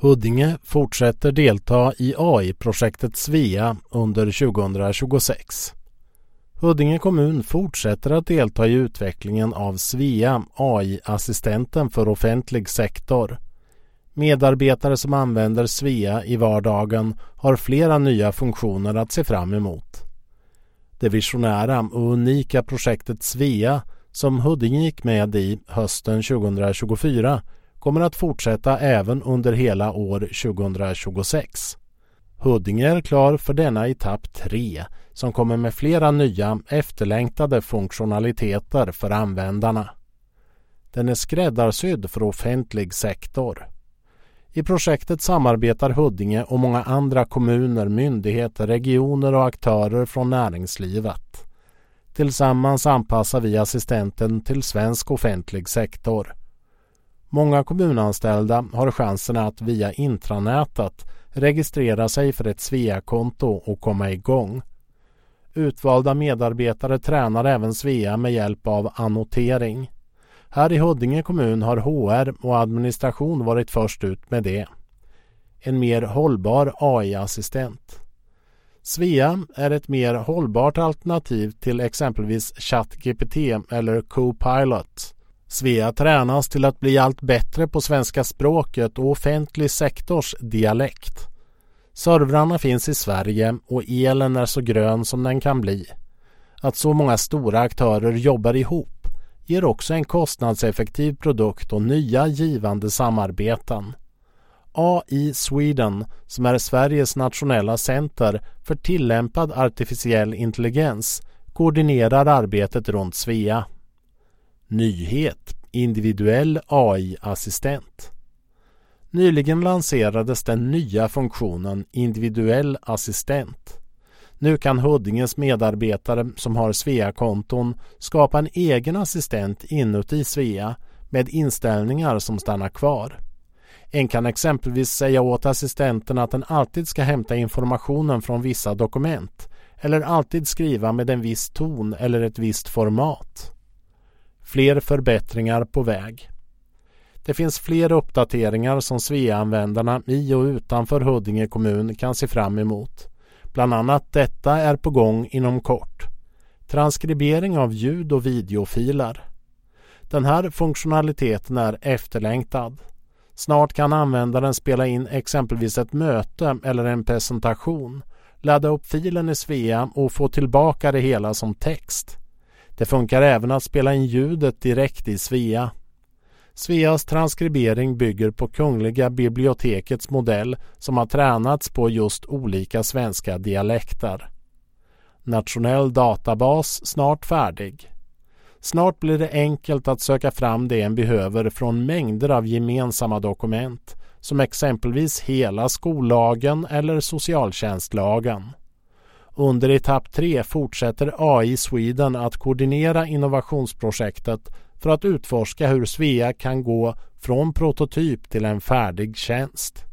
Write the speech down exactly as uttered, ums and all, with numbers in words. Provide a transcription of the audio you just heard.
Huddinge fortsätter delta i A I-projektet Svea under tjugohundratjugosex. Huddinge kommun fortsätter att delta i utvecklingen av Svea, A I-assistenten för offentlig sektor. Medarbetare som använder Svea i vardagen har flera nya funktioner att se fram emot. Det visionära och unika projektet Svea som Huddinge gick med i hösten tjugohundratjugofyra kommer att fortsätta även under hela år tjugohundratjugosex. Huddinge är klar för denna etapp tre som kommer med flera nya efterlängtade funktionaliteter för användarna. Den är skräddarsydd för offentlig sektor. I projektet samarbetar Huddinge och många andra kommuner, myndigheter, regioner och aktörer från näringslivet. Tillsammans anpassar vi assistenten till svensk offentlig sektor. Många kommunanställda har chansen att via intranätet registrera sig för ett Svea-konto och komma igång. Utvalda medarbetare tränar även Svea med hjälp av annotering. Här i Huddinge kommun har H R och administration varit först ut med det. En mer hållbar A I-assistent. Svea är ett mer hållbart alternativ till exempelvis ChatGPT eller Copilot. Svea tränas till att bli allt bättre på svenska språket och offentlig sektors dialekt. Servrarna finns i Sverige och elen är så grön som den kan bli. Att så många stora aktörer jobbar ihop ger också en kostnadseffektiv produkt och nya givande samarbeten. A I Sweden, som är Sveriges nationella center för tillämpad artificiell intelligens, koordinerar arbetet runt Svea. Nyhet: individuell A I-assistent. Nyligen lanserades den nya funktionen individuell assistent. Nu kan Huddinges medarbetare som har Svea-konton skapa en egen assistent inuti Svea med inställningar som stannar kvar. En kan exempelvis säga åt assistenten att den alltid ska hämta informationen från vissa dokument eller alltid skriva med en viss ton eller ett visst format. Fler förbättringar på väg. Det finns fler uppdateringar som Svea-användarna i och utanför Huddinge kommun kan se fram emot. Bland annat detta är på gång inom kort. Transkribering av ljud- och videofiler. Den här funktionaliteten är efterlängtad. Snart kan användaren spela in exempelvis ett möte eller en presentation, ladda upp filen i Svea och få tillbaka det hela som text. Det funkar även att spela in ljudet direkt i Svea. Sveas transkribering bygger på Kungliga bibliotekets modell som har tränats på just olika svenska dialekter. Nationell databas snart färdig. Snart blir det enkelt att söka fram det en behöver från mängder av gemensamma dokument, som exempelvis hela skollagen eller socialtjänstlagen. Under etapp tre fortsätter A I Sweden att koordinera innovationsprojektet för att utforska hur Svea kan gå från prototyp till en färdig tjänst.